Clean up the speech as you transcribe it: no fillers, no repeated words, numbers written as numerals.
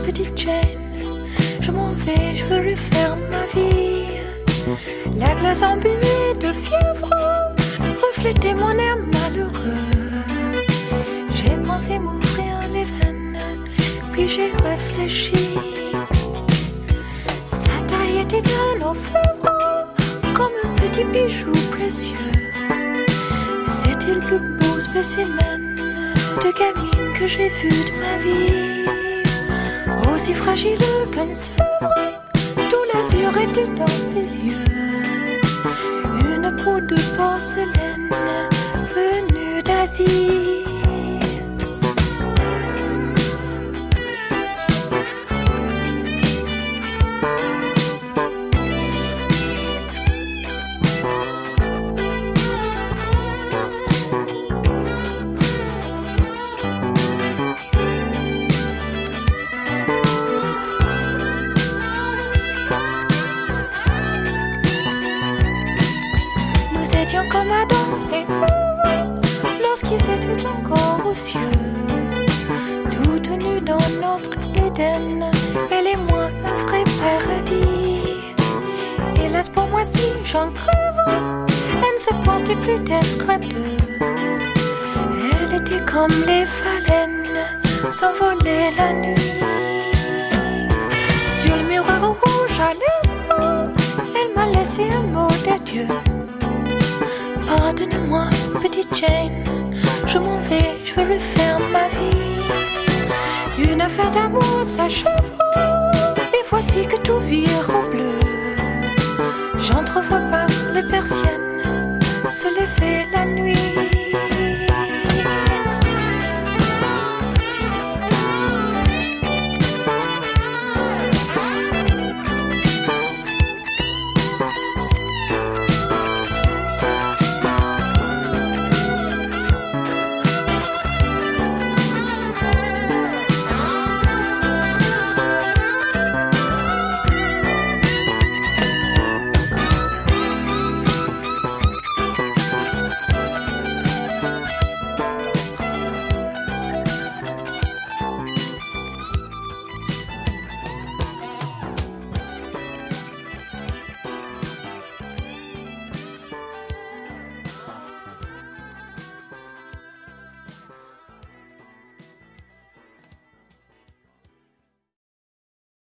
petite Jane. Je m'en vais, je veux refaire ma vie. La glace embuée de fièvre reflétait mon air malheureux. J'ai pensé m'ouvrir les veines, puis j'ai réfléchi. Sa taille était un orfèvre, comme un petit bijou précieux. C'était le plus beau spécimen de gamine que j'ai vu de ma vie. Aussi fragile qu'une sèvre, tout l'azur était dans ses yeux. Une peau de porcelaine venue d'Asie. Comme Adam et Ève lorsqu'ils étaient encore aux cieux, toutes nues dans notre Éden, elle et moi un vrai paradis. Hélas pour moi si j'en crève, elle ne se portait plus d'être à deux. Elle était comme les phalènes s'envolaient la nuit. Sur le miroir rouge à lèvres, elle m'a laissé un mot d'adieu. Pardonne-moi, petite Jane, je m'en vais, je veux refaire ma vie. Une affaire d'amour s'achève, et voici que tout vire au bleu. J'entrevois par les persiennes se lever la nuit.